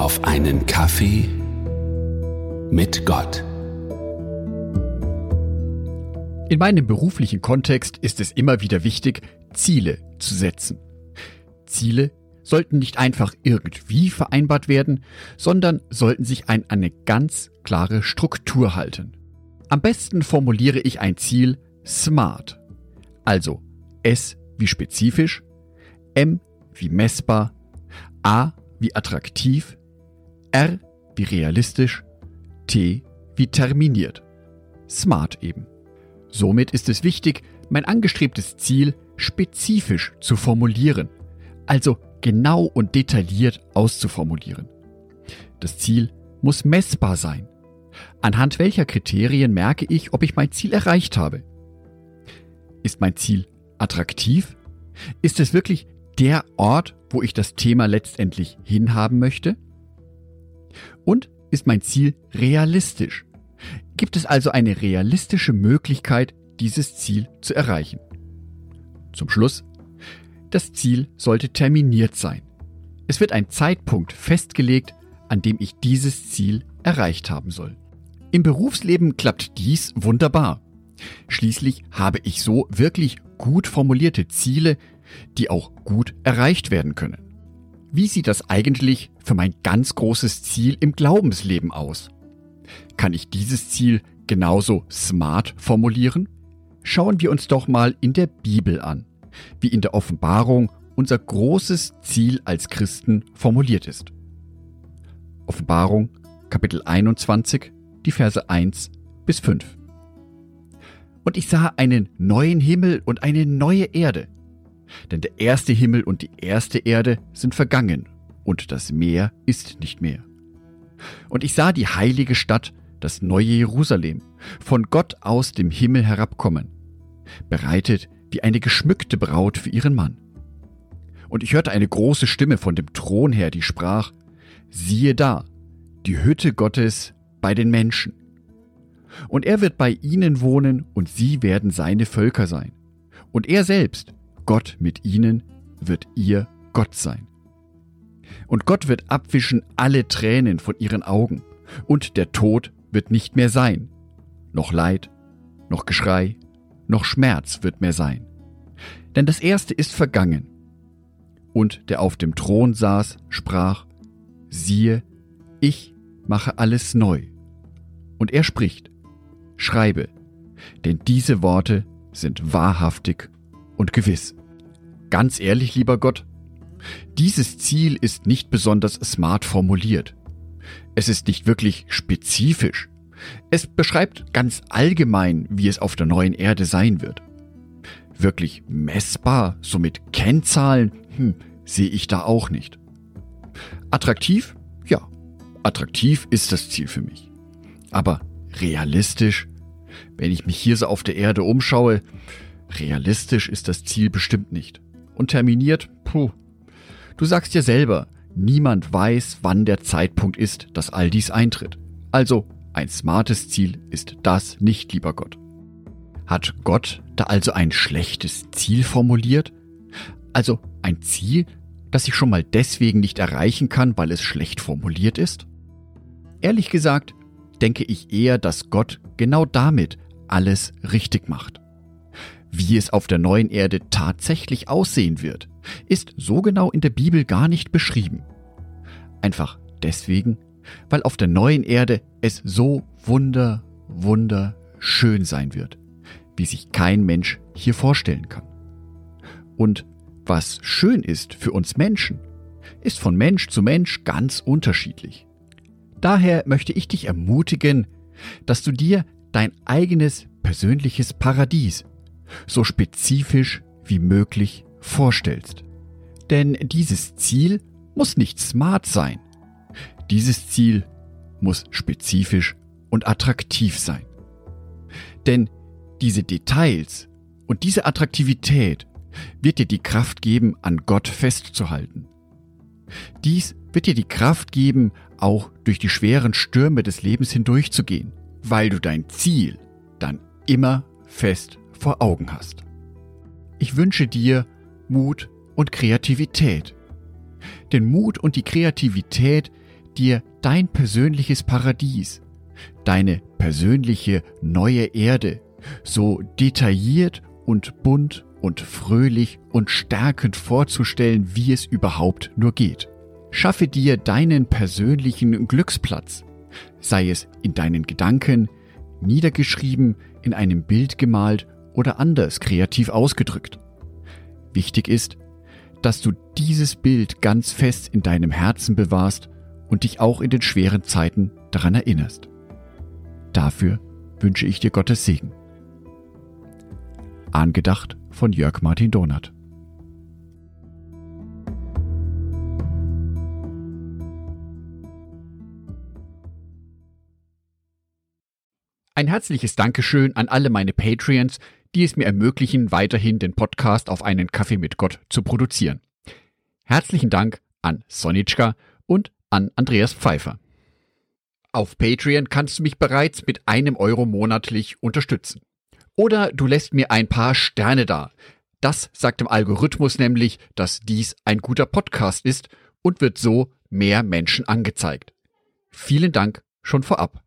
auf einen Kaffee mit Gott. In meinem beruflichen Kontext ist es immer wieder wichtig, Ziele zu setzen. Ziele sollten nicht einfach irgendwie vereinbart werden, sondern sollten sich an eine ganz klare Struktur halten. Am besten formuliere ich ein Ziel SMART, also S wie spezifisch, M wie messbar, A wie attraktiv, R wie realistisch, T wie terminiert. SMART eben. Somit ist es wichtig, mein angestrebtes Ziel spezifisch zu formulieren, also genau und detailliert auszuformulieren. Das Ziel muss messbar sein. Anhand welcher Kriterien merke ich, ob ich mein Ziel erreicht habe? Ist mein Ziel attraktiv? Ist es wirklich der Ort, wo ich das Thema letztendlich hinhaben möchte? Und ist mein Ziel realistisch? Gibt es also eine realistische Möglichkeit, dieses Ziel zu erreichen? Zum Schluss: Das Ziel sollte terminiert sein. Es wird ein Zeitpunkt festgelegt, an dem ich dieses Ziel erreicht haben soll. Im Berufsleben klappt dies wunderbar. Schließlich habe ich so wirklich gut formulierte Ziele, die auch gut erreicht werden können. Wie sieht das eigentlich für mein ganz großes Ziel im Glaubensleben aus? Kann ich dieses Ziel genauso smart formulieren? Schauen wir uns doch mal in der Bibel an, wie in der Offenbarung unser großes Ziel als Christen formuliert ist. Offenbarung, Kapitel 21, die Verse 1 bis 5. Und ich sah einen neuen Himmel und eine neue Erde. Denn der erste Himmel und die erste Erde sind vergangen, und das Meer ist nicht mehr. Und ich sah die heilige Stadt, das neue Jerusalem, von Gott aus dem Himmel herabkommen, bereitet wie eine geschmückte Braut für ihren Mann. Und ich hörte eine große Stimme von dem Thron her, die sprach: Siehe da, die Hütte Gottes bei den Menschen. Und er wird bei ihnen wohnen, und sie werden seine Völker sein. Und er selbst, Gott mit ihnen, wird ihr Gott sein. Und Gott wird abwischen alle Tränen von ihren Augen, und der Tod wird nicht mehr sein. Noch Leid, noch Geschrei, noch Schmerz wird mehr sein. Denn das Erste ist vergangen. Und der auf dem Thron saß, sprach: Siehe, ich mache alles neu. Und er spricht: Schreibe, denn diese Worte sind wahrhaftig und gewiss. Ganz ehrlich, lieber Gott, dieses Ziel ist nicht besonders smart formuliert. Es ist nicht wirklich spezifisch. Es beschreibt ganz allgemein, wie es auf der neuen Erde sein wird. Wirklich messbar, so mit Kennzahlen, sehe ich da auch nicht. Attraktiv? Ja, attraktiv ist das Ziel für mich. Aber realistisch? Wenn ich mich hier so auf der Erde umschaue, realistisch ist das Ziel bestimmt nicht. Und terminiert? Du sagst ja selber, niemand weiß, wann der Zeitpunkt ist, dass all dies eintritt. Also, ein smartes Ziel ist das nicht, lieber Gott. Hat Gott da also ein schlechtes Ziel formuliert? Also ein Ziel, das ich schon mal deswegen nicht erreichen kann, weil es schlecht formuliert ist? Ehrlich gesagt, denke ich eher, dass Gott genau damit alles richtig macht. Wie es auf der neuen Erde tatsächlich aussehen wird, ist so genau in der Bibel gar nicht beschrieben. Einfach deswegen, weil auf der neuen Erde es so wunderschön sein wird, wie sich kein Mensch hier vorstellen kann. Und was schön ist für uns Menschen, ist von Mensch zu Mensch ganz unterschiedlich. Daher möchte ich dich ermutigen, dass du dir dein eigenes persönliches Paradies so spezifisch wie möglich vorstellst. Denn dieses Ziel muss nicht smart sein. Dieses Ziel muss spezifisch und attraktiv sein. Denn diese Details und diese Attraktivität wird dir die Kraft geben, an Gott festzuhalten. Dies wird dir die Kraft geben, auch durch die schweren Stürme des Lebens hindurchzugehen, weil du dein Ziel dann immer fest vor Augen hast. Ich wünsche dir Mut und Kreativität. Denn Mut und die Kreativität, dir dein persönliches Paradies, deine persönliche neue Erde, so detailliert und bunt und fröhlich und stärkend vorzustellen, wie es überhaupt nur geht. Schaffe dir deinen persönlichen Glücksplatz, sei es in deinen Gedanken, niedergeschrieben, in einem Bild gemalt oder anders kreativ ausgedrückt. Wichtig ist, dass du dieses Bild ganz fest in deinem Herzen bewahrst und dich auch in den schweren Zeiten daran erinnerst. Dafür wünsche ich dir Gottes Segen. Angedacht von Jörg Martin Donath. Ein herzliches Dankeschön an alle meine Patreons, die es mir ermöglichen, weiterhin den Podcast auf einen Kaffee mit Gott zu produzieren. Herzlichen Dank an Sonitschka und an Andreas Pfeiffer. Auf Patreon kannst du mich bereits mit €1 monatlich unterstützen. Oder du lässt mir ein paar Sterne da. Das sagt dem Algorithmus nämlich, dass dies ein guter Podcast ist und wird so mehr Menschen angezeigt. Vielen Dank schon vorab.